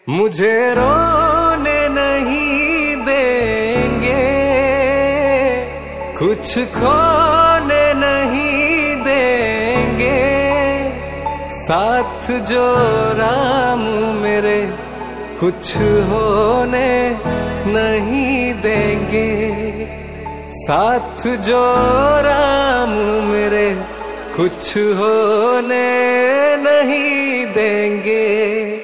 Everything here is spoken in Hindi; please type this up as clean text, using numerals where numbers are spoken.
मुझे रोने नहीं देंगे, कुछ खोने नहीं देंगे, साथ जो राम मेरे कुछ होने नहीं देंगे, साथ जो राम मेरे कुछ होने नहीं देंगे।